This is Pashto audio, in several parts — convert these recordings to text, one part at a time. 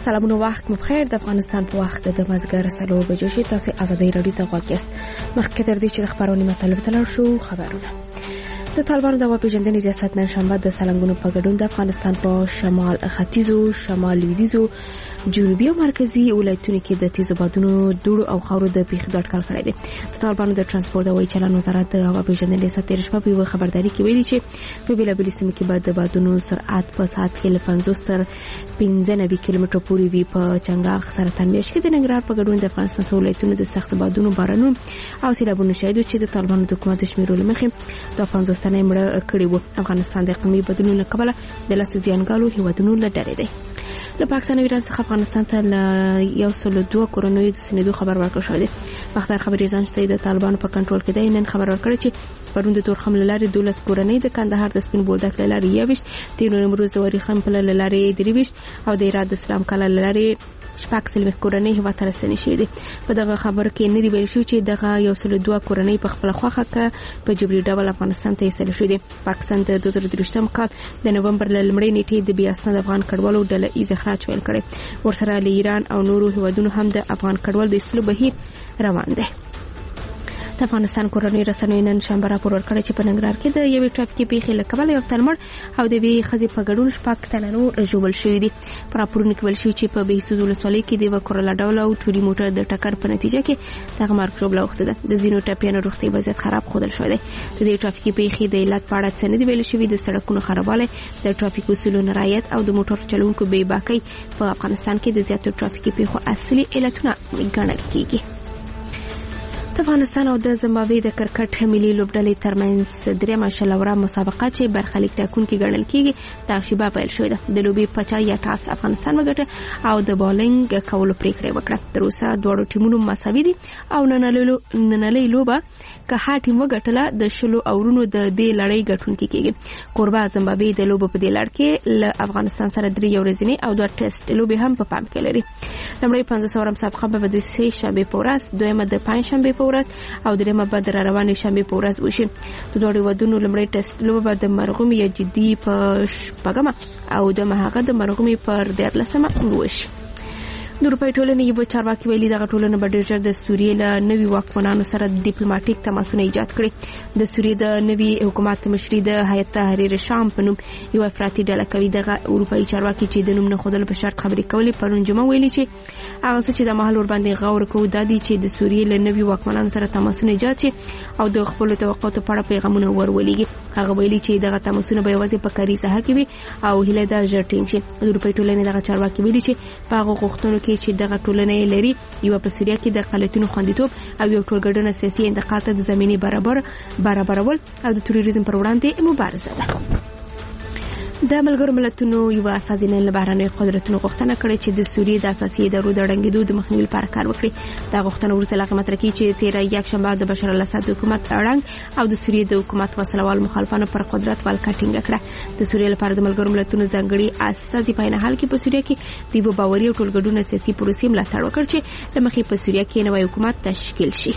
سلامونه وخت مو بخیر. د افغانستان په وخت د مازیګر 4 بجې شي. تاسو ازادي رادیو ته غوږ یاست. مخکې تر دې چې د خبرونې مطلب تلل شو خبرونه. د طالبانو د واپېژندنې ریاست نن شنبه د سلنګونو په ګډون د افغانستان په شمال ختیځو، شمال لویدیځو، جنوبي او مرکزي ولایتونو کې د تیزو بادونو، دوړو او خاورو د پیښې د اټکل کړی دی. د طالبانو د ترانسپورت او چلن وزارت د واپېژندنې ریاست تیر شپه په خبرداري کې ویلي چې په بیلابېلو سیمو کې به د بادونو سرعت په ساعت کې له 50 تر 95 کیلومتر پورې وي. په چنګاښ سرطان میاشت کې د ننګرهار په ګډون د افغانستان ولایتونو د سخت بادونو، بارانونو او سیلابونو شاهد چې د طالبانو د حکومت شمیرولو مخې د 50 تنه مړه کړي وو. افغانستان د اقلیمي بدلون له کبله د لاس زیانګالو هیوادونو له ډلې دی. له پاکستان او ایران څخه افغانستان ته له 102 کورونوي د سندو خبر ورکړل شوی دی. مختار خبري ځان چې د طالبانو په کنټرول کې دی نن خبر ورکړ چې پروند تورخم لارې 12 کورنۍ د کندهار د سپین بولدک لارې 21 تیر نمبر زوري خم په لارې 23 او د اراده اسلام کله لارې شپږ سلوي کورنۍ هوا ته رسېدل شوې دي. په دغه خبر کې نه دی ویل شو چې دغه 102 کورنۍ په خپل خواخه کې په جبري ډول افغانستان ته ایستل شوې دي. پاکستان د 2023م کال د نومبر لمړۍ نیټې د بیا اسناد افغان کډوالو ډله ایز اخراج ویل کړي. ورسره له ایران او نورو هیوادونو هم د افغان کډوال د ایستلو بهیر روان دی. د افغانستان کورنۍ رسنیو نن شنبه راپور ورکړی چې په ننګرهار کې د یوې ټرافیکي پیښې له کبله یو تلمړ او د یوې ښځې په ګډون شپږ تنه نور ژوبل شوي دي. په راپورونو کې ویل شوي چې په بهسود ولسوالۍ کې د یوه کورلا ډوله او ټولي موټر د ټکر په نتیجه کې دغه مرګ ژوبله اوښته ده. د ځینو ټپیانو روغتیایي وضعیت خراب ښودل شوی دی. د دې ټرافیکي پیښې د علت په اړه څه نه دي ویل شوي. د سړکونو خرابوالی، د ټرافیک اصولو نه رعایت او د موټر چلونکو بې باکۍ په افغانستان کې د زیاتو ټرافیکي پیښو اصلي علتونه ګڼل کېږي. د افغانستان او د زمبابوې د کرکټ ملي لوبډلې ترمنځ درېمه شلوره مسابقه چې برخلیک ټاکونکي ګڼل کېږي د شیبه پیل شوې ده. د لوبې پچا یا ټاس افغانستان وګټه او د بالینګ کولو پریکړه وکړه. تر اوسه دواړو ټیمونو مساوي دي او نننۍ لوبه که هر ټیم وګټله د شلو اورونو د دې لړۍ ګټونکي کېږي. قربا زمبابوې د لوبو په دې لړ کې له افغانستان سره 3 ورځې او 2 ټیسټ لوبې هم په پام کې لري. لومړی 15 مسابقه به د سه شنبه په ورځ، دویمه د پنځ شنبه په ورځ او دریمه به د روانې شنبه په ورځ وشي. د دوه ودونو لومړی ټیسټ لوبه به د مرغومي یا جدي په شپږمه او د مهاغه د مرغومي پر 14مه وشي. د اروپای ټولنې یو چارواکي ویلي دغه ټولنه به ډېر ژر د سوریې له نوي واکمنانو سره ډیپلوماټیک تماسونه ایجاد کړي. د سوریې د نوي حکومت مشري د هیئت تحریر شام په نوم یو افراطي ډله کوي. دغه اروپایي چارواکي چې د نوم نه ښودلو په شرط خبرې کولې پرون جمعه ویلي چې هغه څه چې د محل ور باندې غور کوي دا دي چې د سوریې له نوي واکمنانو سره تماسونه ایجاد شي او د خپل توقعاتو په اړه پیغامونه ورولېږي. هغه ویلي چې دغه تماسونه به یوازې په کاري ساحه کې وي او هیله ده ژر ټینګ شي. د اروپایي ټولنې دغه چارواکي ویلي چې په هغه غوښتنو کې چې دغه ټولنه لري یو په سوریه کې د اقلیتونو خوندیتوب او یو ټولګډنه سیاسي انتقال ته د زمینه برابرول او د تروریزم پر وړاندې مبارزه ده. د ملګرو ملتونو یو اساسي نن بهرنۍ قدرتونو غوښتنه کړې چې د سوریې د اساسي ادارو د ړنګېدو د مخنیوي لپاره کار وکړي. دا غوښتنه ورسره لغه مطرح کی چې 13 یک شنبه د بشار الاسد حکومت اړنګ او د سوریې د حکومت وسلوال مخالفانو پر قدرت والکټینګ کړه. د سوریې لپاره د ملګرو ملتونو ځانګړي اساسي پاینه حل کې په سوریه کې د یو باوري او ټولګډونه سیاسي پروسې ملاتړ وکړ چې لمخې په سوریه کې نوی حکومت تشکیل شي.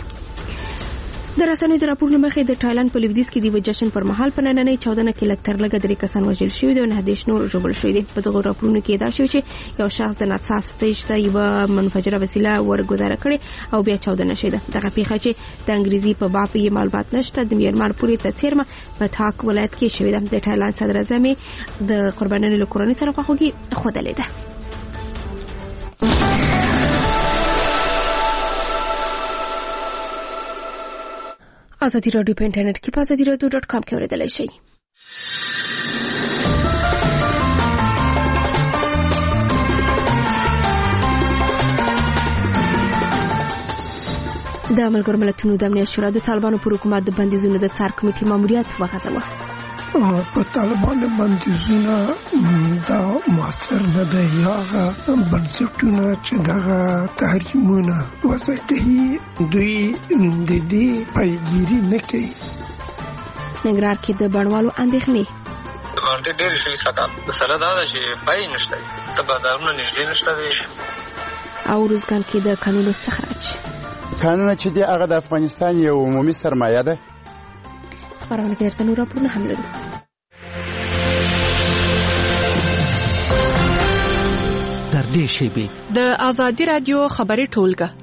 د رسنیو د راپورونو مخې د تایلند په لویدیځ کې د جشن پر مهال په نننۍ 14 کې لږ تر لږه 3 کسان وژل شوي دي او 9 نور ژوبل شوي دي. په دغه راپورونو کې دا شوی چې یو شخص د ناڅاپه سټیج ته یو منفجره وسیله ورګزاره کړې او بیا چاودنه شوې ده. دغه پیښه چې د انګریزي په باب یې معلومات نشته د میانمار پورې ته څیرمه په تاک ولایت کې شوې ده. د تایلند صدر اعظم د قربانیانو له کورنۍ سره خواخوږي ښودلې ده. ازادي رادیو په انټرنیټ کې په azadiradio.com کې اوریدلای شئ. د ملګرو ملتونو د امنیت شورا د طالبانو پر حکومت د بندیزونو د څار کمیټې ماموریت وغځاوه. په طالبانو بندیزونه دا موثر نه دی. هغه بنسټونه چې دغه تحریمونه وضع کوي دوی د دې پیگیري نه کوي. ننګرهار کې د بڼوالو اندېښنې باندې ډېر شي سکه مسله دا ده چې پای نشته، څه بازارونه نږدې نشته دي او روزګان کې د قانون استخراج. قانون چې دی هغه د افغانستان یو عمومي سرمایه ده. خبرونه کې درته نور راپورونه هم لرو. در نږدې شیبې. د ازادي رادیو خبري ټولګه.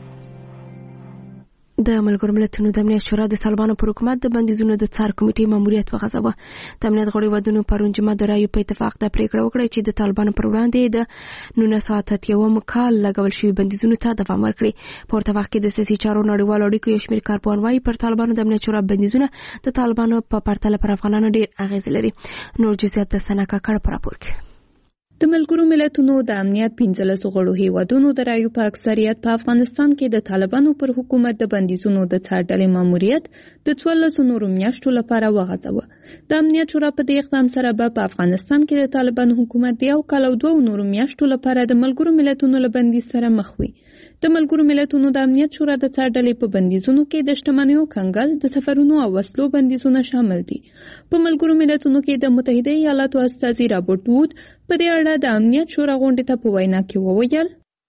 د ملګرو ملتونو د امنیت شورا د طالبانو پر حکومت د بندیزونو د څار کمیټې ماموریت وغځاوه. د امنیت غړي ودونو پرون جمعه د رایو په اتفاق د پریکړه وکړه چې د طالبانو پر وړاندې د 1981 کال لګول شوی بندیزونو ته دوام ورکړي. په ورته وخت کې د سیاسي چارو نړیوالو اړیکو یو شمېر کارپوهان وايي پر طالبانو د امنیت شورا بندیزونه د طالبانو په پرتله پر افغانانو ډېر اغیز لري. نور جزئیات د سنا کاکړ په راپور کې. د ملګرو ملتونو د امنیت 15 غړو هیوادونو د رایو په اکثریت په افغانستان کې د طالبانو پر حکومت د بندیزونو د څار ډلې ماموریت د 14 نورو میاشتو لپاره وغځاوه. د امنیت شورا په دې اقدام سره په افغانستان کې د طالبانو حکومت د 1 کال او 2 نورو میاشتو لپاره د ملګرو ملتونو له بندیز سره مخ وي. د ملګرو ملتونو د امنیت شورا د څار ډلې په بندیزونو کې د شتمنیو کنګل، د سفرونو او وسلو بندیزونه شامل دي. په ملګرو ملتونو کې د متحده ایالاتو استازي رابرټ وود په دې اړه د امنیت شورا غونډې ته په وینا کې وویل: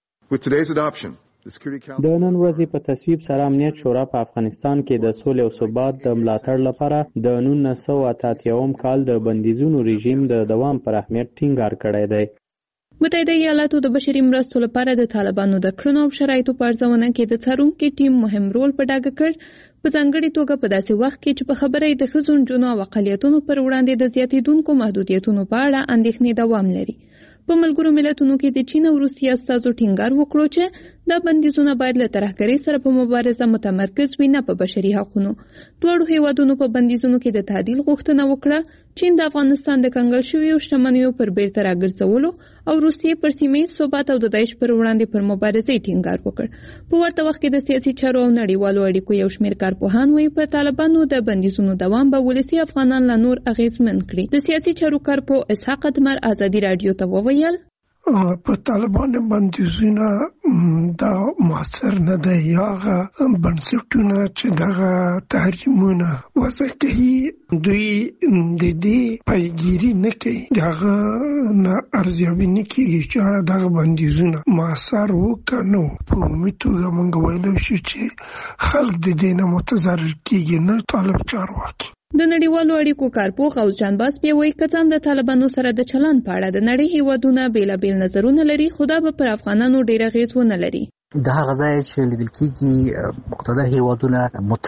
د نن ورځې په تصویب سره امنیت شورا په افغانستان کې د سولې او ثبات د ملاتړ لپاره د 1988 کال د بندیزونو رژیم د دوام پر اهمیت ټینګار کړی دی. متحده ایالاتو د بشري مرستو لپاره د طالبانو د کړنو او شرایطو په ارزونه کې د څارونکي ټیم مهم رول په ډاګه کړ، په ځانګړي توګه په داسې وخت کې چې په خبره د ښځو، نجونو او اقلیتونو پر وړاندې د زیاتېدونکو محدودیتونو په اړه اندېښنې دوام لري. په ملګرو ملتونو کې د چین او روسیې استازو ټینګار وکړو چې دا بندیزونه باید له ترهګرۍ سره په مبارزه متمرکز وي، نه په بشري حقوقو. دواړو هیوادونو په بندیزونو کې د تعدیل غوښتنه وکړه. چین د افغانستان د کنګل شویو شتمنیو پر بیرته راګرځولو او روسیې پر سیمه ثبات او د داعش پر وړاندې پر مبارزې ټینګار وکړ. په ورته وخت کې د سیاسي چارو او نړیوالو اړیکو یو شمېر کارپوهان وايي په طالبانو د بندیزونو دوام به ولسي افغانان لا نور اغیزمن کړي. د سیاسي چارو کارپوه اسحاق اتمر ازادي رادیو ته وویل: په طالبانو باندیزونه دا موثر نه دی. هغه بنسټونه چې دغه تحریمونه وضع کوي دوی د دې پیگیری نه کوي، دغه نه ارزیابي نه کوي چې دغه بندیزونه موثر وکنو. په عمومي توګه موږ ویلی شو چې خلک د دې نه متضرر کیږي، نه طالب چارواکي. د نړیوالو اړیکو کارپوه غوث جان باس بیا وایي که څه د طالبانو سره د چلند په اړه د نړۍ هیوادونه بیلابیل نظرونه لري، خو دا به پر افغانانو ډېر اغېز ونه لري. د هغه ځای چې لیدل کېږي مقتدر هیوادونه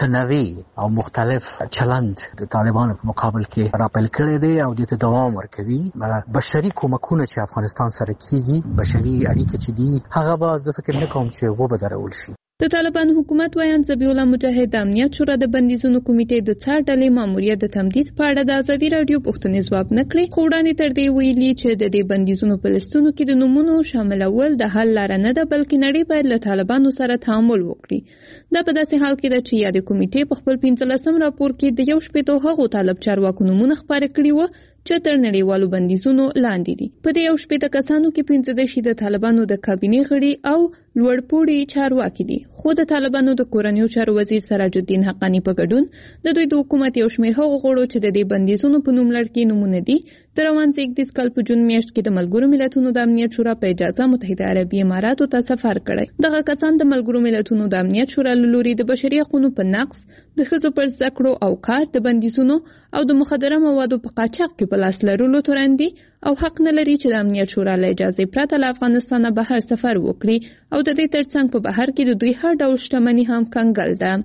متنوع او مختلف چلند د طالبانو په مقابل کې راپیل کړی دی او دې ته دوام ورکوي. بشري کومکونه چې افغانستان سره کېږي، بشري اړیکې چې دي، هغه به زه فکر نه کوم چې وبدرول شي. د طالبانو حکومت وایي ذبیح الله مجاهد د امنیت شورا د بندیزونو کمیټې د څار ډلې ماموریت د تمدید په اړه د ازادي رادیو پوښتنې ځواب نه کړې، خو وړاندې تر دې ویلي چې د دې بندیزونو په لستونو کې د نومونو شاملول د حل لاره نه ده، بلکې نړۍ باید له طالبانو سره تعامل وکړي. دا په داسې حال کې ده چې یادې کمیټې په خپل 15 راپور کې د 1 هغو طالب چارواکو نومونه خپاره کړي وو چې تر نړیوالو بندیزونو لاندې دي. په دې 1 کسانو کې 15 د طالبانو د کابینې غړي او لوړپوړي چارواکي دي، خو د طالبانو د کورنیو چارو وزیر سراج الدین حقانی په ګډون د دوی د حکومت یو شمېر هغو غړو چې د دې بندیزونو په نوم لړ نمونه دي د روان 21 کال په جون میاشت کې د ملګرو ملتونو د امنیت شورا په اجازه متحده عربي اماراتو ته سفر کړی. دغه کسان د ملګرو ملتونو د امنیت شورا له لوري د بشري حقوقو په نقض، د ښځو پر زده کړو او کار، د بندیزونو او د مخدره موادو په قاچاق کې په لاس لرلو تورن دي او حق نه لري چې د امنیت شورا له اجازې پرته له افغانستانه بهر سفر وکړي او د دې ترڅنګ په بهر کې د دوی هر ډول شتمني هم کنګل ده.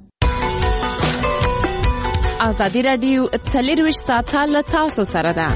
ازادي رادیو 24 ساعته له تاسو سره ده.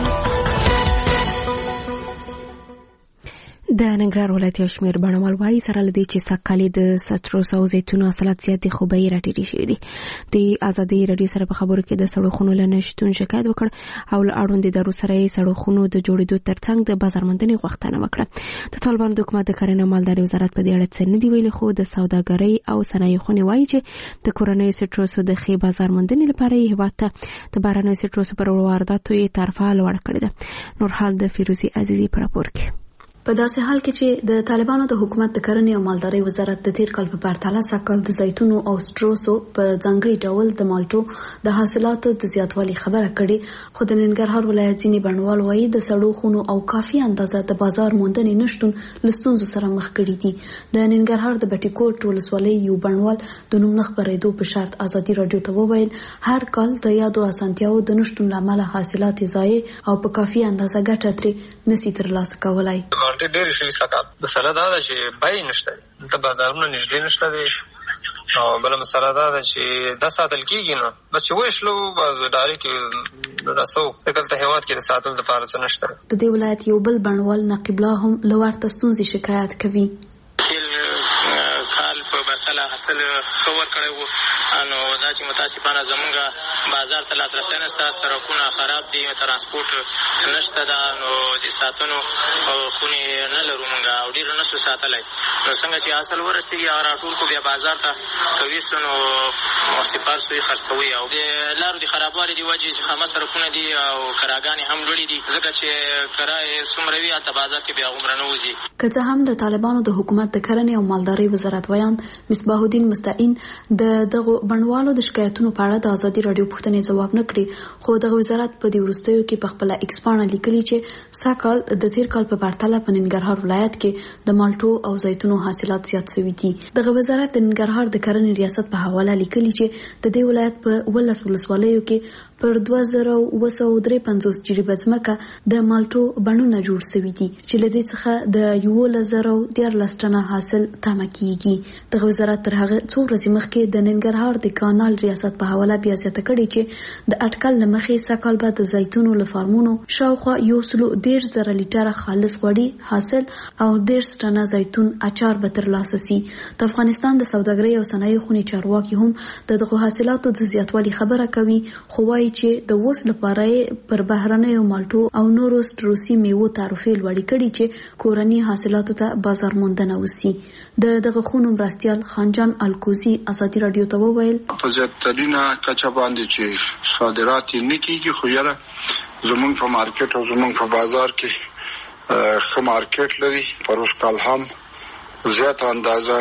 د ننګرهار ولایت یو شمېر بڼوال وایي سره له دې چې سږکال د ستروس او زیتونو حاصلات زیات دي، خو بیې راټیټې شوي دي. د ازادي رادیو سره په خبرو کې د سړو له نشتون شکایت وکړ او له اړوند ادارو سره یې سړو د جوړېدو ترڅنګ د بازار موندنې غوښتنه وکړه. د طالبانو د حکومت د کرنې او مالدارۍ وزارت په دې اړه څه نه دي ویلي، خو د سوداګرۍ او صنایع خونې وایي چې د کورنیو سټروسو د ښې بازار موندنې لپاره یې هېواد ته د بهرنیو سټروسو پر وارداتو یې طرفه لوړه کړې ده. نور حال د فیروزي عزیزي په راپور کې. په داسې حال کې چې د طالبانو د حکومت د کرنې او مالدارۍ وزارت د تیر کال په پرتله سږکال د زیتونو او سټروسو په ځانګړي ډول د مالټو د حاصلاتو د زیاتوالي خبره کړې، خو د ننګرهار ولایت ځینې بڼوال وایي د سړو خونو او کافي اندازه د بازار موندنې نشتون له ستونزو سره مخ کړي دي. د ننګرهار د بټي کوټ ولسوالۍ یو بڼوال د نوم نه خپرېدو په شرط ازادي رادیو ته وویل هر کال د یادو اسانتیاو د نشتون له امله حاصلات ضایع او په کافي اندازه ګټه ترې نشي ترلاسه کولای. مالټې ډېرې شوي سږکال. مسله دا ده چې بیې نشته دي، دلته بازارونه نږدې نشته دی، او بله مسله دا ده چې دا ساتل کېږي نو بس چې ویشلو بس ډایرکټ رسو. دلته هېواد کې د ساتلو دپاره څه نشته. د دې ولایت یو بل بڼوال نقیب الله هم له ورته ستونزې شکایت کوي. کال په برخله حاصل ښه ورکړی و، نو دا چې متاسفانه زمونږ بازار ته لاسرسی نشته، سړکونه خراب دي، ترانسپورټ نشته ده، نو د ساتنو خونې نه لرو مونږ او ډېر نشو ساتلی. نو څنګه چې حاصل ورسېږي هغه راټول کړو بیا بازار ته کویسو، نو سپار سوی خرڅوي. او د لارو د خرابوالي د وجې چې خامه سړکونه دي او کراګانې هم لوړې دي، ځکه چې کرایې څومره وي هلته بازار کې بیا هغومره نه وځي. که څه هم د طالبانو د حکومت د کرنې او مالدارۍ وزارت ویان مصباح الدین مستعین د دغو بڼوالو د شکایتونو په اړه د ازادي راډیو پوښتنې ځواب نه کړي، خو دغه وزارت په دې وروستیو کې په خپله ایکس پاڼه لیکلي چې سږکال د تیر کال په پرتله په ننګرهار ولایت کې د مالټو او زیتونو حاصلات زیات شوي دي. دغه وزارت د ننګرهار د کرنې ریاست په حواله لیکلي چې د دې ولایت په 11 ولسوالیو کې پر 2253 جریبه ځمکه د مالټو بڼونه جوړ شوي دي چې له دې څخه د 1114 ټنه حاصل تمه کیږي. دغه وزارت تر هغه څو ورځې مخکې د ننګرهار د کانال ریاست په حواله بیا زیاته کړې چې د اټکل له مخې سږکال به د زیتونو له فارمونو شاوخوا 110,000 لیټره خالص غوړي حاصل او 10 ټنه زیتون اچار به ترلاسه شي. د افغانستان د سوداګرۍ او صنایعو خونې چارواکي هم دغه حاصلاتو د زیاتوالي خبره کوي، خو وایي چې د اوس لپاره پر بهرنیو مالټو او نورو سټروسي میوو تعرفې لوړې کړي چې کورني حاصلاتو ته بازار موندنه وسي. دغه خونو مرستیال خانجان الکوزي ازادي راډیو ته وویل په زیاترینه کچه باندې چې صادرات نه کیږي، خو یاره زمونږ په مارکیټ او زمونږ په بازار کې ښه مارکیټ لري. پروس کال هم زیات اندازه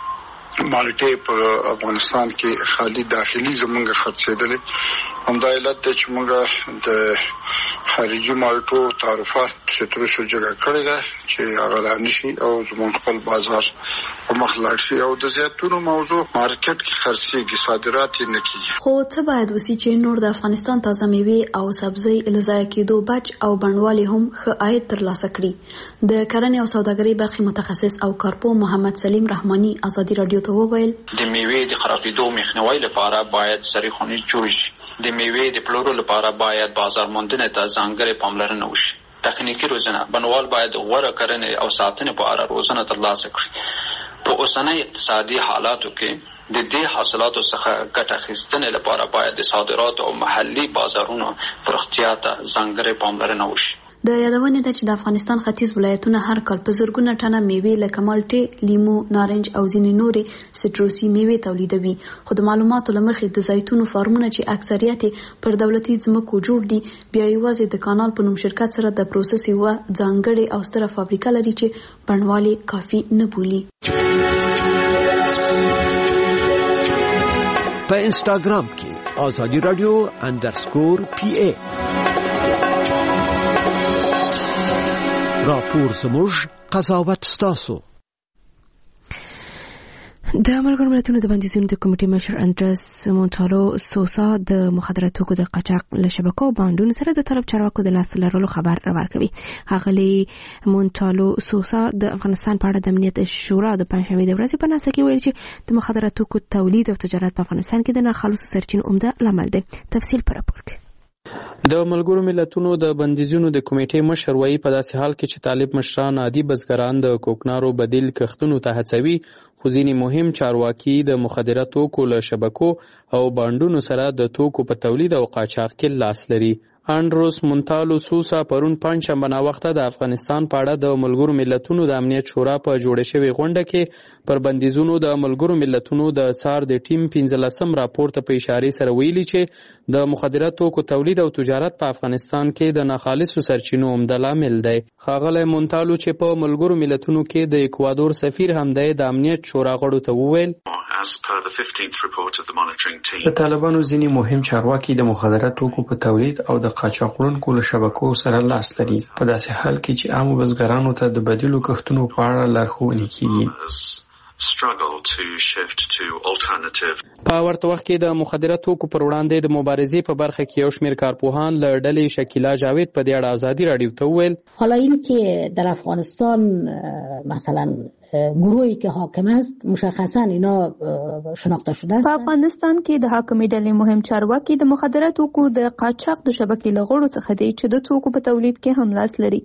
مالټې په افغانستان کې خالي داخلي زمونږ خرڅېدلې. همدا علت دی چې موږ د خارجي مالټو تعرفات سترسو جګه کړې ده چې هغه رانشي او زمونږ خپل بازار په مخ لاړ شي او د زیتونو موضوع مارکیټ کې خرڅېږي، صادرات یې نه کېږي. خو څه باید وسي چې نور د افغانستان تازه میوې او سبزۍ له ضایع کېدو بچ او بڼوالې هم ښه عاید ترلاسه کړي. د کرنې او سوداګرۍ برخې متخصص او کارپو محمد سلیم رحماني ازادي راډیو ته وویل د میوې د خرابېدو مخنیوي لپاره باید سرې خونې جوړ شي. د میوې د پلورلو لپاره باید بازار موندنې ته ځانګړې پاملرنه وشي. تخنیکی روزنه بڼوال باید غوره کرنې او ساتنې په اړه روزنه ترلاسه کړي. په اوسنۍ اقتصادي حالاتو کې د دې حاصلاتو څخه ګټه اخیستنې لپاره باید د صادراتو او محلي بازارونو پراختیا ته ځانګړې پاملرنه وشي. د یادونې ده چې د افغانستان ختیځ ولایتونه هر کال په زرګونه ټنه میوې لکه مالټې، لیمو، نارنج او ځینې نورې سټروسي میوې تولیدوي. خو د معلوماتو له مخې د زیتونو فارمونه چې اکثریت پر دولتي ځمکو جوړ دي بیا یوازې د کانال په نوم شرکت سره د پروسس یوه ځانګړې او ستره فابریکه لري چې بڼوالې کافي نه بولي. په انسټاګرام کې ازادي راډیو _PA راپور زموږ قضاوت ستاسو. د ملګرو ملتونو د بندیزونو د کمیټې مشر اندرس مونټالو سوسا د مخدره توکو د قاچاق له شبکو بانډونو سره د طالب چارواکو د لاس لرلو خبر ورکوي. ښاغلي مونټالو سوسا د افغانستان په اړه د امنیت شورا د پنځشنبې د ورځې په ناسته کې ویل چې د مخدره توکو تولید او تجارت په افغانستان کې د ناخالصو سرچینو عمده لامل دی. تفصیل پر راپور کې د ملګرو ملتونو د بندیزونو د کمیټې مشر وایي په داسې حال کې چې طالب مشران عادي بزګران د کوکنارو بدیل کښتونو ته هڅوي، خو ځینې مهم چارواکي د مخدره توکو له شبکو او بانډونو سره د توکو په تولید او قاچاق کې لاس لري. اندروس مونټالو سوسا پرون پنځشنبه ناوخته د افغانستان په اړه د ملګرو ملتونو د امنیت شورا په جوړه شوې غونډه کې پر بندیزونو د ملګرو ملتونو د څار د ټیم 15 راپور ته په اشاره سره ویلي چې د مخدره توکو تولید او تجارت په افغانستان کې د ناخالصو سرچینو عمده لامل دی. ښاغلی مونټالو چې په ملګرو ملتونو کې د اکوادور سفیر هم دی د امنیت شورا غړو ته وویل د طالبانو ځینې مهم چارواکي د مخدره توکو په تولید او د قاچاق وړونکو له شبکو سره لاس لري، په داسې حال کې چې عامو بزګرانو ته د بدیلو کښتونو په اړه لارښوونې کیږي. په ورته وخت کې د مخدره توکو پر وړاندې د مبارزې په برخه کې یو شمېر کارپوهان له ډلې شکیلا جاوید په دې اړه ازادي راډیو ته وویل حالا این که در افغانستان مثلا گروهی که حاکم است مشخصا اینا شناخته شده است. په افغانستان کې د حاکمې ډلې مهم چارواکي د مخدره توکو د قاچاق د شبکې له غړو څخه دي چې د توکو په تولید کې هم لاس لري.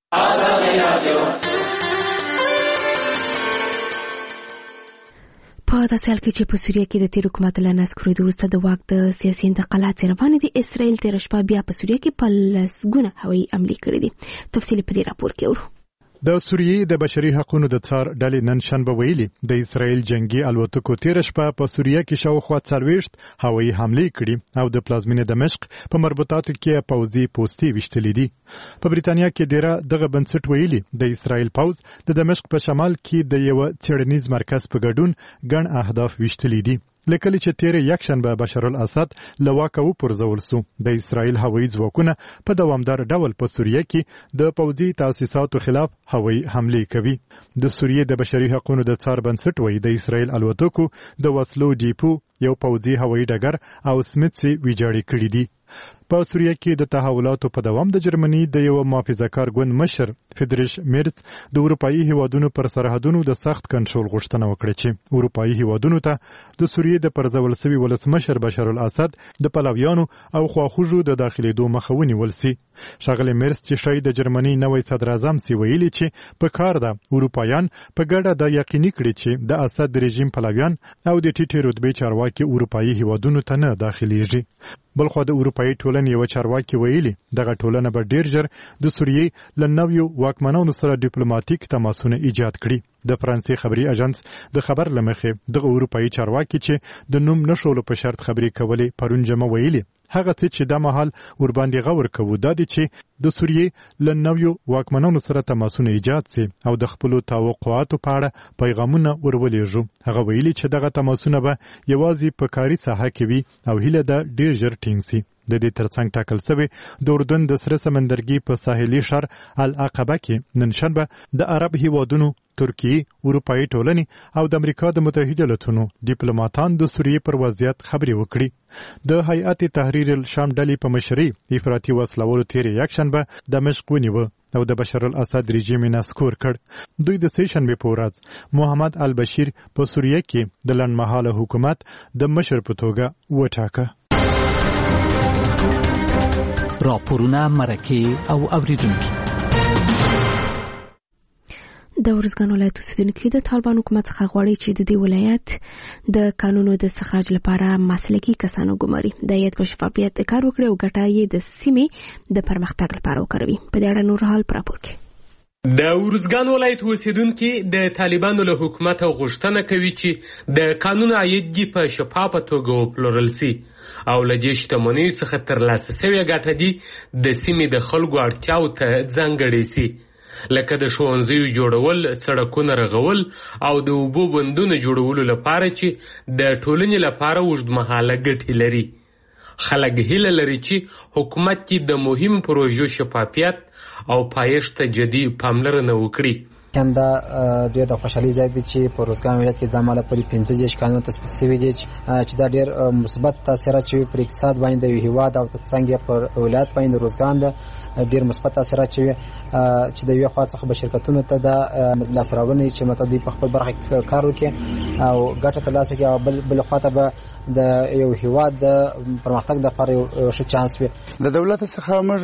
په داسې حال کې چې په سوریه کې د تیر حکومت له نسکورېدو وروسته د واک د سیاسي انتقالات روانې دي، اسرائیل تېره شپه بیا په سوریه کې په لسګونه هوایي حملې کړې دي. تفصیل په دې راپور کې اورو. د سوریې د بشري حقوقو د څار ډلې نن شنبه ویلي د اسرائیل جنگي الوتکو تیر شپه په سوریه کې شاوخوا 40 هوایي حملې کړې او د پلازمینې دمشق په مربوطاتو کې پوځي پوستې وشتلې دي. په بریتانیا کې ډیره دغه بنسټ ویلي د اسرائیل پوځ د دمشق په شمال کې د یو څېړنیز مرکز په ګډون ګڼ اهداف وشتلې دي. لکه چې تیر یکشنبه بشار الاسد له واکه وپرځول سو. د اسرائیل هوایي ځواکونه په دوامدار ډول په سوریه کې د پوځي تاسیساتو خلاف هوایي حملې کوي. د سوریې د بشري حقوقو د څار بنسټ وایي د اسرائیل الوتکو د وسلو ډیپو یو پوځي هوایي ډګر او سمیتسي ویجاړې کړې دي. په سوریه کې د تحولاتو په دوام د جرمني د یو محافظه‌کار ګوند مشر فریدریش میرز د اروپאי هیوادونو پر سرحدونو د سخت کنټرول غوښتنه وکړه چې اروپאי هیوادونو ته د سوریې د پرځول شوی ولسمشر بشار الاسد د پلاویانو او خواخوږو د داخليدو مخه ونیول سي. ښاغلی میرز چې شاید د جرمني نوې صدر اعظم سی ویلي چې په کار ده اروپایان په ګډه د یقیني کړي چې د اسد رژیم پلاویان او د ټیټې رتبې چارواکي اروپאי هیوادونو ته نه داخليږي. بلخو د اروپאי ټولنې یو چارواکي ویلي دغه ټولنه به ډیر ژر د سوریې له نویو واکمنانو سره ډیپلوماټیک تماسونه ایجاد کړي. د فرانسې خبري اژانس د خبر لمخې دغه اروپאי چارواکي چې د نوم نشولو په شرط خبري کولې پرون جمع ویلي هغه څه چې د مهال ور باندې غور کوو دا دي چې د سوریې له نویو واکمنانو سره تماسونه ایجاد سي او د خپل توقعاتو په اړه پیغامونه ورولېږو. هغه ویلي چې دغه تماسونه به یوازې په کاري ساحه کې وي او هیله ده ډیر ژر ټینګ سي. د دې ترڅنګ ټاکل شوی د اردن د سره سمندرګي په ساحلي شهر العقبه کې نن شنبه د عرب هیوادونو ترکیه، اروپאי ټولنې او د امریکا د متحده ایالاتونو ډیپلوماټان د سوریې پر وضعیت خبرې وکړي. د هیئت تحریر الشام ډلې په مشرۍ افراطي وسلوالو تیر یکشنبه دمشق ونیو او د بشار الاسد رژیم نسکور کړ. دوی د سه شنبه په ورځ محمد البشیر په سوریه کې د لنډمهاله حکومت د مشر په توګه وټاکه. راپورونه مرکه او اوریدونکو د ورزګان ولایت اوسیدونکو د طالبان حکومت څخه غواړي چې د دې ولایت د قانونو د استخراج لپاره مسلکي کسانو ګماري. د هیئت په شفافیت کار وکړي او ګټه یې د سیمې د پرمختګ لپاره وکړي. په دې اړه نور حال راپور کې د ورزګان ولایت اوسیدونکو د طالبانو له حکومت غوښتنه کوي چې د قانون عاید په شفافه توګه وپلورل شي او له دې شتمنۍ څخه ترلاسه شوې ګټه دې د سیمې د خلکو اړتیاو ته ځانګړې شي، لکه د ښوونځیو جوړول، سړکونه رغول او د اوبو بندونو جوړولو لپاره چې د ټولنې لپاره اوږدمهاله ګټې لري. خلک هیله لري چې حکومت کې د مهم پروژو شفافیت او پایښت ته جدي پاملرنه وکړي. دا ډېر د خوشحالي ځای دی چې په روزګان ولایت کې د مالا پرې 15 قانون تصویب شوی دی چې دا ډېر مثبت تاثیرات شوی پر اقتصاد باندې د هیواد او څنګه پر ولایت باندې روزګان د ډېر مثبت تاثیرات شوی چې د یو خاصه به شرکتونو ته د لاسراوړنې چې متدي په خپل برخه کار وکړي او ګټه ترلاسه کړي او بل خواته به د یو هیواد د پرمختګ لپاره یو ښه چانس وي. د دولت څخه موږ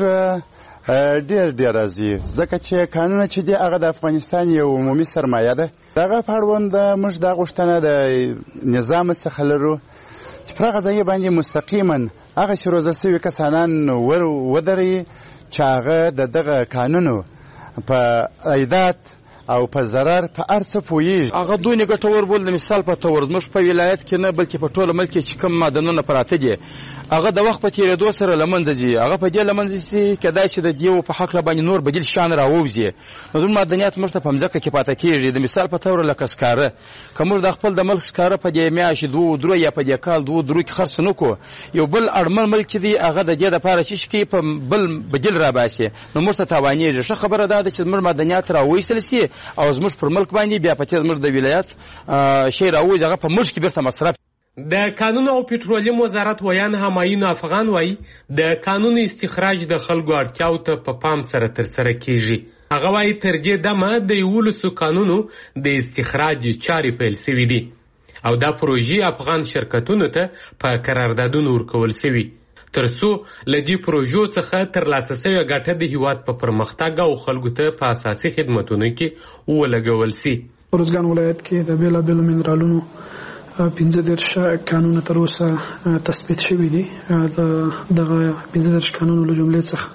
ډیر راځي ځکه چې قانون چې دی هغه د افغانستان یو عمومي سرمایه ده. دغه پړوند موږ د غوښتنه د نظام څخه لرو چې پر غځای باندې مستقیما هغه چې روزل شوي کسانان ودري چې هغه دغه قانونو په ایدات او په zarar په ارڅ پویږي. هغه دوی نه ګټور بول د مثال په تور زموږ په ولایت کې نه بلکې په ټوله ملک کې کوم معدنونه پراته دي هغه د وخت په تیریدو سره لمنځه ځي. هغه په دې لمنځه سي کېدای شي د دیو په حق باندې نور بدیل شان راووځي. نو د معدنیات موږ ته په مځکه کې پاتې کیږي. د مثال په تور لکه سکاره کوم د خپل د ملک سکاره په دې میاشت 2 یا په دې کال 2 کې خرڅ نکو یو بل اړمن ملک دی هغه د دې لپاره چې په بل بدیل را باسي نو موږ ته تاوانېږي. ښه خبره ده چې موږ معدنیات راوېستل سي او زموږ پر ملک باندې بیا په تېر زموږ د ولایت شی راوځي هغه په ملک کې بیرته مصرف. د کانونو او پټرولیم وزارت ویان همایون افغان وایي د کانونو استخراج د خلکو اړتیاو ته په پام سره ترسره کیږي. هغه وایي تر دې دمه د 11 کانونو د استخراج چارې پیل شوي دي او دا پروژې افغان شرکتونو ته په قراردادونو ورکول شوي تر څو له دې پروژو څخه ترلاسه شوې ګټه د هیواد په پرمختګ او خلکو ته په اساسي خدمتونو کې ولګول شي. ارزګان ولایت کې د بیلابیلو منرالونو 15 کانونه تر اوسه تثبیت شوي دي. دغه 15 کانونو له جملې څخه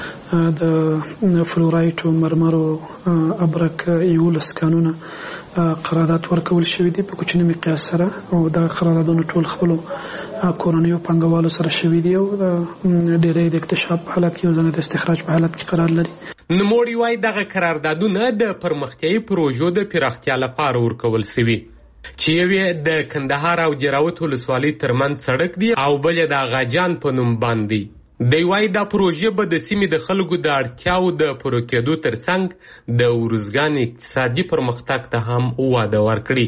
د فلورایټ او مرمر او ابرک 11 کانونه قرارداد ورکول شوي دي په کوچني مقیاس سره او دا قراردادونه ټول خپلو کورنیو پانګوالو سره شوي دي او ډېری د اکتشاف په حالت کې او ځینې د استخراج په حالت کې قرار لري. نوموړي وایي دغه قراردادونه د پرمختیایي پروژو د پراختیا لپاره ورکول شوي چې یوې د کندهار او جراوت ولسوالۍ ترمنځ سړک دی او بل یې د غاجان په نوم باندې. دی وایي دا پروژې به د سیمې د خلکو د اړتیاو د پوره کېدو ترڅنګ د ارزګان اقتصادي پرمختګ ته هم وده ورکړي.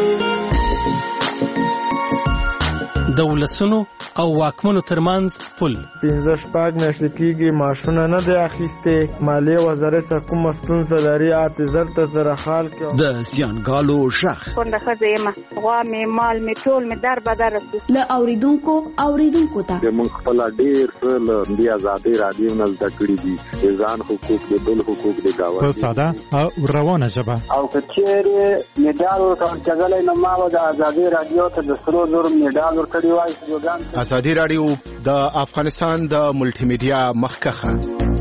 د ولسونو او واکمنو ترمنځ پل 15 میاشتې کېږي معاشونه نه دی اخیستې. مالیې وزارت څخه کومه ستونزه لري اعتذار ته سره حال کړي. د زیانګالو غږ کونډه ښځه یم غوا مې مال مې ټول مې در بدر له اوریدونکو ته موږ خپل ډېر څه له دې ازادۍ رادیو نه زده کړي دي د ځان حقوق د بل حقوق د گاونډي په ساده او روانه ژبه او که چیرې میډال ورکړل نو ما د ازادۍ رادیو ته د 300 میډال ورکړی وای. ازادي رادیو د افغانستان د ملټي میډیا مخکخه.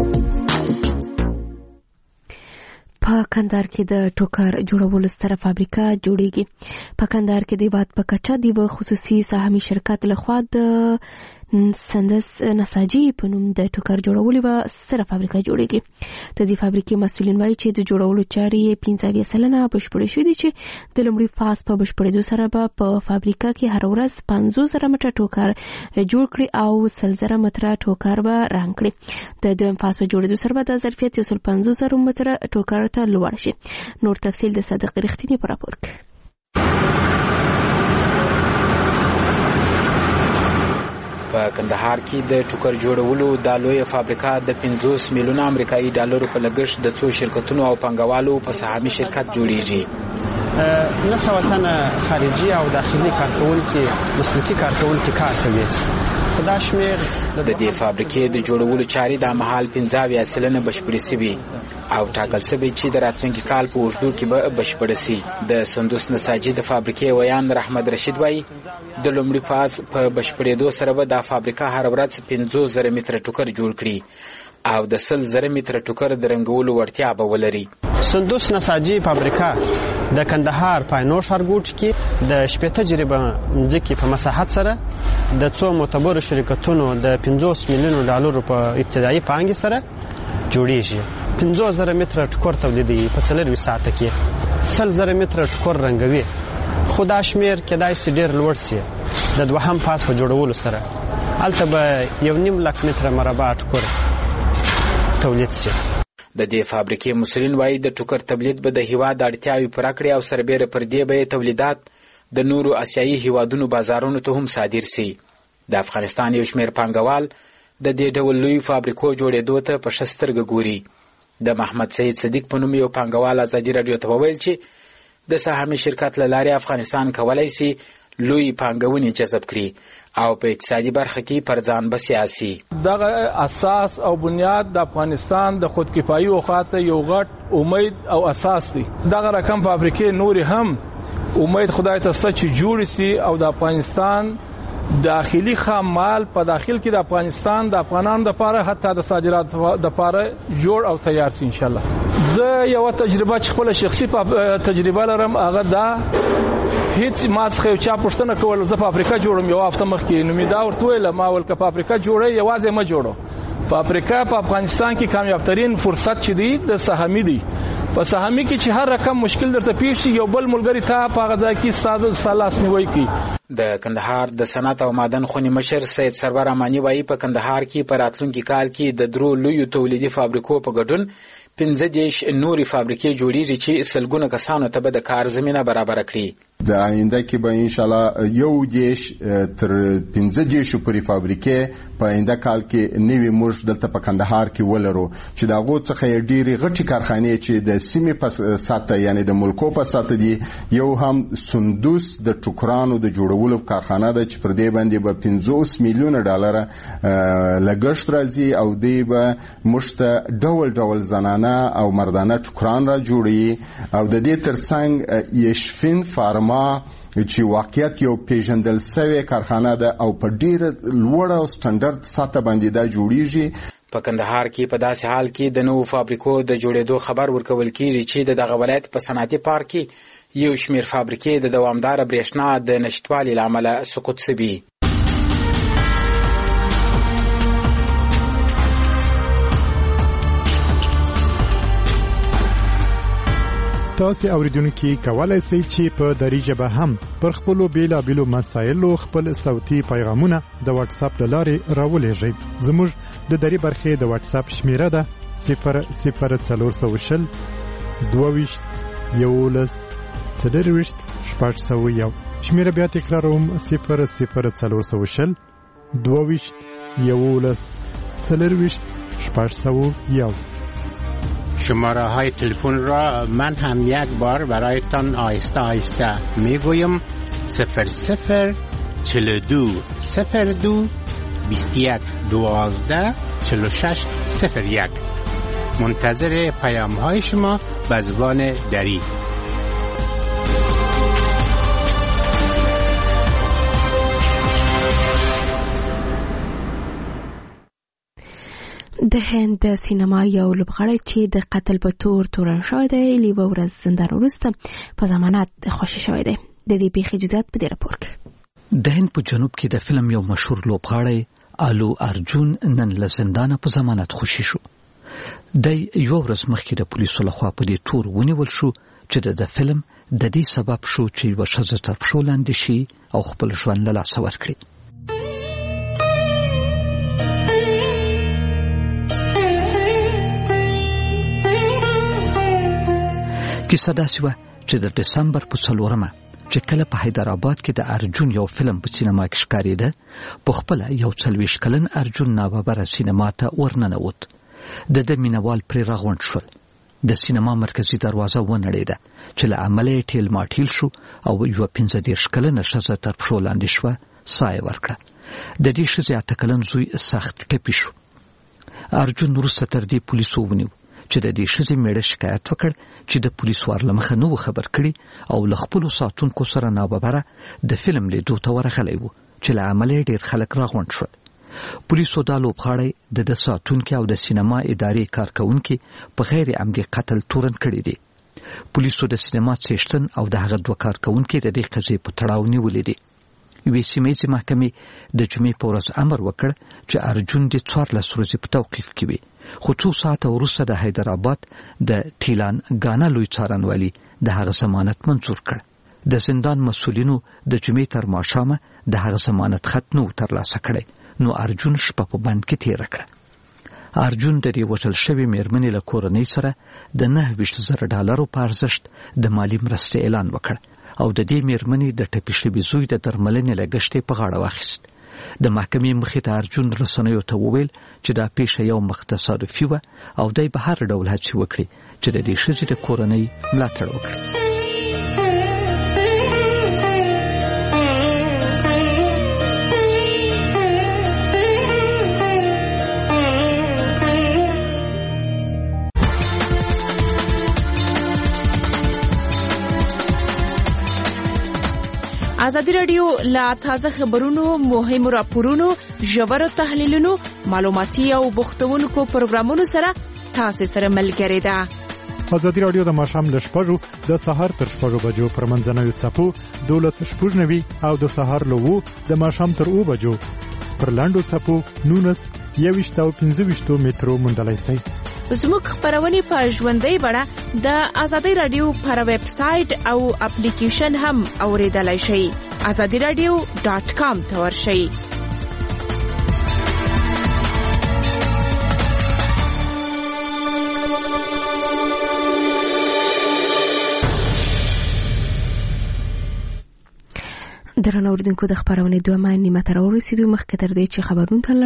په کندهار کې د ټوکر جوړولو ستره فابریکه جوړیږي. په کندهار کې د هیواد په کچه د خصوصي سهامي شرکت لخوا د سندس نساجي په نوم د ټوکر جوړولو و ستره فابریکه جوړیږي. د دې فابریکې مسؤلین وایي چې د جوړولو چارې 15% بشپړې شوې دي چې د لومړي فاز په بشپړېدو سره به په فابریکه کې هر ورځ 500 متره ټوکر جوړ کړي او 100 متره ټوکر به رنګ کړي. د دویم فاز په جوړېدو سره به د ظرفیت 150 متره ټوکر ته لوړ شي. نور تفصیل د صادق رښتینی په راپور کې. په کندهار کې د ټوکر جوړولو د لوی فابریکه د 50 میلیون امریکایي ډالرو په لګښت د څو شرکتونو او پنګوالو په سهامي شرکت جوړیږي. نه سوتنه خارجي او داخلي کارکونکي مسلکي کارکونکي کار کوي. خدا شمیر د دې فابریکې د جوړولو چارې د مهال 15% بشپړې شوي او ټاکل شوی چې د راتلونکي کال په اوږدو کې به بشپړ شي. د سندوس نساجي د فابریکې ویان رحمت رشید وایي د لومړي فاز په بشپړېدو سره به د فابریکه هر ورځ 500 متره ټوکر جوړ کړي او د 100 متره ټوکر د رنګولو وړتیا به ولري. سندوس نساجي فابریکه د کندهار پاینو ښارګوټ کې د شپږ تجربه ځکه په مساحت سره د څو معتبر شرکتونو د 50 میلیون ډالرو په ابتدایي پانګې سره جوړیږي. 500 متره ټوکر تولیدوي په 4 ساعته کې 100 متره ټوکر رنګوي. خدا شمیر کېدای شي ډېر لوړ شي. د دوهم فاز په جوړولو سره هلته به 1.5 لک متره مربع ټوکر تولید شي. د دې فابریکې مسؤلین وایي د ټوکر تولید به د هیواد اړتیاوې پوره کړي او سربیره پر دې به تولیدات د نورو آسیایي هیوادونو بازارونو ته هم صادر شي. د افغانستان یو شمېر پانګوال د دې ډول لوی فابریکو جوړېدو ته په ښه سترګه ګوري. د محمد سید صدیق په نوم یو پانګوال ازادي راډیو ته وویل چې د سهامي شرکت له لارې افغانستان کولی شي لوی پانګونې جذب کړي او په اقتصادي برخه کې پر ځان بسیا شي. دغه اساس او بنیاد د افغانستان د خودکفایي او خاطر یو غټ امید او اساس دی. دغه رقم فابریکې نور هم امید خدای ته سچ جوړ شي او د افغانستان داخلي خام مال په داخل کې د افغانستان د افغانانو لپاره حتی د صادراتو لپاره جوړ او تیار شي ان شاء الله. زه یو تجربه چې خپل شخصي تجربه لرم هغه دا هیڅ ما څخه چا پوښتنه کول زه په افریقا جوړم یو هفته مخکې نو می دا ورته ویل ما ول که په افریقا جوړه یوازې ما جوړو په افریقا په افغانستان کې کامیاب ترين فرصت چې دی د سهامي دی. په سهامي کې چې هر رقم مشکل درته پیښ شي یو بل ملګری ته په غزا کې سالاس نیوي کوي. د کندهار د صنعت او معدن خونی مشر سید سرور امانی وایي په کندهار کې په راتلونکي کال کې د درو لویو تولیدي فابریکو په ګډون 15 نوري فابریکې جوړیږي چې سلګونه کسانو ته به د کار زمینه برابر کړي. د آینده کې به ان شاء الله یو دیش تر 15 پورې فابریکې په آینده کال کې نوې موږ دلته په کندهار کې ولرو چې دا غو څخه ډېری غټي کارخانې چې د سیمې په ساته یعنی د ملکو په ساته دي. یو هم سندوس د ټوکرانو د جوړولو کارخانه ده چې پر دې باندې به 50 میلیون ډالر لګښت راځي او دی به مشته ډول ډول زنانه او مردانه ټوکران را جوړي او د دې ترڅنګ یشفین فارما چې واقعیت یو پیژندل شوی کارخانه ده او په ډیر لوړ او سټانډرډ ساته باندې دا جوړیږي. په کندهار کې په داسې حال کې د نوو فابریکو د جوړېدو خبر ورکول کیږي چې دغه ولایت په صنعتي پارک کې یو شمېر فابریکې د دوامداره برېښنا د نشتوالي له امله سقوط شوي. تاسو اوریدونکو کولای شئ چې په دری ژبه هم پر خپل بیلابیلو مسایلو خپل صوتي پیغامونه د واتس اپ لارې راولېږئ. زموږ د دری برخې د واتس اپ شمیره ده 00420 22 11 30 شپږ. شمیره بیا تکراروم 00420 22 11 30 شپږ. شماره های تلفن را من هم یک بار برایتان آهسته آهسته میگویم 00 42 02 21 12 46 01. منتظر پیام های شما به زبان دری. د هند د سینما یو لوبغاړی چې د قتل په تور تورن شوی دی لیوه ورځ زندان وروسته په ضمانت خوشي شوی دی. د دې پیښې جزئیات په دې راپور کې. د هند په جنوب کې د فلم یو مشهور لوبغاړی آلو ارجون نن له زندانه په ضمانت خوشي شو. د یو ورځ مخکې د پولیسو لخوا په دې تور ونیول شو چې د فلم د دې سبب شو چې یوه ښځه تر پښو لاندې شي او خپل ژوند له لاسه ورکړي. کیسه داسې وه چې د دسمبر په 4 چې کله په حیدرآباد کې د ارجون یو فلم په سینما کې ښکارېده، په خپله یو 40 کلن ارجون ناببره سینما ته ورننوت. د مینوال پرې راغونډ شول. د سینما مرکزي دروازه ونړېده چې له امله یې ټیل ماټیل شو او یوه 15 کلنه ښځه تر پښو لاندې شوه، ساه یې ورکړه. د دې ښځې 8 کلن زوی سخت ټپي شو. ارجون وروسته تر دې پولیسو ونیو چې د دې ښځې میړه شکایت وکړ چې د پولیسو له مخه نه و خبر کړي او له خپلو ساتونکو سره ناببره د فلم لیدو ته ورغلی و چې له امله یې ډېر خلک راغونډ شول. پولیسو دا لوبغاړی د ساتونکي او د سینما ادارې کارکوونکي په غیر عمدي قتل تورن کړي دي. پولیسو د سینما څښتن او د هغه 2 کارکوونکي د دې قضیې په تړاو نیولې دي. یوې سیمهیزې محکمې د جمعې په ورځ امر وکړ چې ارجون د 14 ورځې په توقیف کې وي، خو 2 ساعته وروسته د حیدرآباد د ټیلان ګانا لوی څارنوالي د هغه ضمانت منظور کړ. د زندان مسؤلینو د جمعې تر ماښامه د هغه ضمانت خط نو ترلاسه کړی، نو ارجون شپه په بند کې تېره کړه. ارجون د دې وژل شوې مېرمنې له کورنۍ سره د $29,000 په ارزښت د مالي مرستې اعلان وکړ او د دې مېرمنې د ټپي شوي زوی د درملنې لګښت یې په غاړه واخیست. د محکمې مخې ته ارجون رسنیو ته وویل چې دا پیښه یو مخ تصادفي وه او دی به هر ډول هڅې وکړي چې د دې ښځې د کورنۍ ملاتړ وکړي. ازادي رادیو لا تازه خبرونو، مهمو راپورونو، ژورو تحلیلونو، معلوماتي او بوختونکو پروګرامونو سره تاسو سره ملګری ده. ازادي رادیو د ماښام له 6 د سهار تر 6 بجو پر منځنوي څپو 12:90 او د سهار له 2 د ماښام تر 2 بجو پر لاندو څپو 19 او 15 مترو موندلای شئ. زموږ خبرونه په ژوندۍ بڼه د ازادي رادیو پر ویب سټ او اپلیکیشن هم اوریدلای شئ. azadiradio.com ته ورشئ. ګران اوریدونکو د خبرونه دوه نیمه تر ورسېدو مخکې تر دې چې خبرونه